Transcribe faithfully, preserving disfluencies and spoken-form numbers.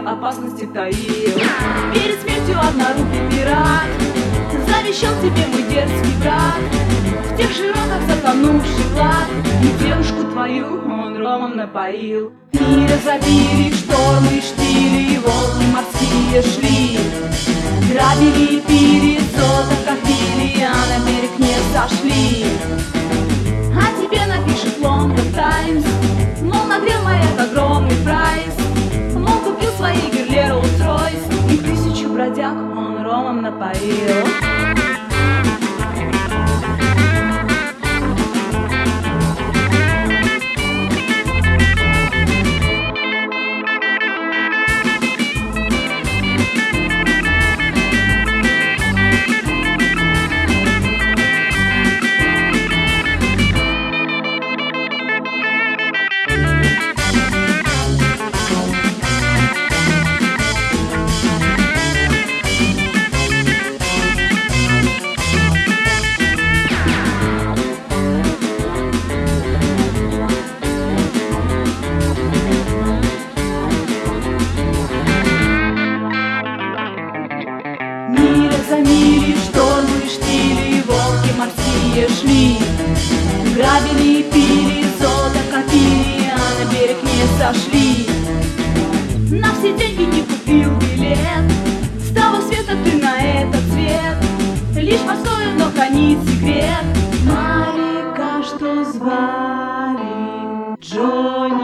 опасности таил. Перед смертью однорукий пират завещал тебе мой дерзкий брат. В тех широтах затонувший клад, и девушку твою он ромом напоил. Мира забили штормы, штили, и волны морские шли. Грабили и пили, золото копили, а на берег не сошли. А тебе напишет Лондон Таймс, мол, нагрел маяк огромный прайс, мол, купил свои Герле Роллс-Ройс, и тысячу бродяг он ромом напоил. За мили штормы, штили, волки морские шли. Грабили и пили, золото копили, а на берег не сошли. На все деньги не купил билет, с того света ты на этот свет. Лишь морской дно хранит секрет. Моряка, что звали Джонни.